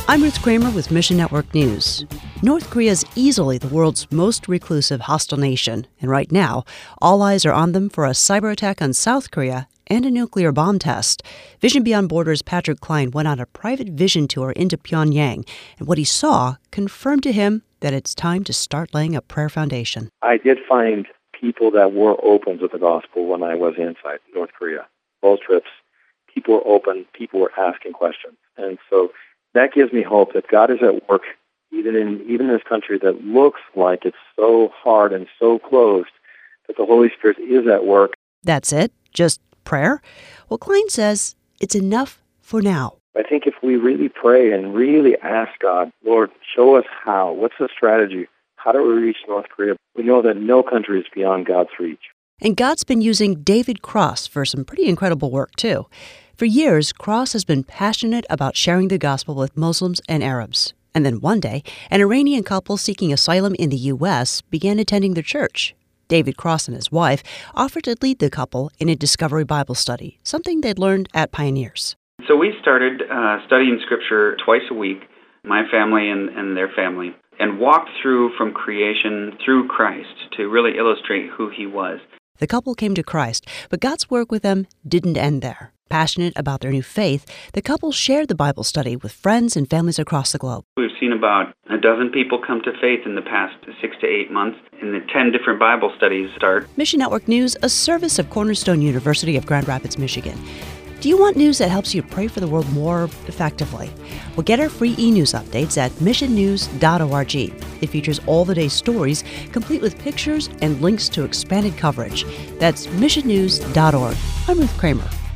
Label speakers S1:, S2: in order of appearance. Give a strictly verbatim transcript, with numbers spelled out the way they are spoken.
S1: I'm Ruth Kramer with Mission Network News. North Korea is easily the world's most reclusive hostile nation, and right now, all eyes are on them for a cyber attack on South Korea and a nuclear bomb test. Vision Beyond Borders' Patrick Klein went on a private vision tour into Pyongyang, and what he saw confirmed to him that it's time to start laying a prayer foundation.
S2: I did find people that were open to the gospel when I was inside North Korea. Both trips, people were open, people were asking questions. And so that gives me hope that God is at work, even in even in this country that looks like it's so hard and so closed, that the Holy Spirit is at work.
S1: That's it? Just prayer? Well, Klein says it's enough for now.
S2: I think if we really pray and really ask God, Lord, show us how. What's the strategy? How do we reach North Korea? We know that no country is beyond God's reach.
S1: And God's been using David Cross for some pretty incredible work, too. For years, Cross has been passionate about sharing the gospel with Muslims and Arabs. And then one day, an Iranian couple seeking asylum in the U S began attending their church. David Cross and his wife offered to lead the couple in a Discovery Bible study, something they'd learned at Pioneers.
S3: So we started uh, studying Scripture twice a week, my family and, and their family, and walked through from creation through Christ to really illustrate who he was.
S1: The couple came to Christ, but God's work with them didn't end there. Passionate about their new faith, the couple shared the Bible study with friends and families across the globe.
S3: We've seen about a dozen people come to faith in the past six to eight months, and the ten different Bible studies start.
S1: Mission Network News, a service of Cornerstone University of Grand Rapids, Michigan. Do you want news that helps you pray for the world more effectively? Well, get our free e-news updates at mission news dot org. It features all the day's stories, complete with pictures and links to expanded coverage. That's mission news dot org. I'm Ruth Kramer.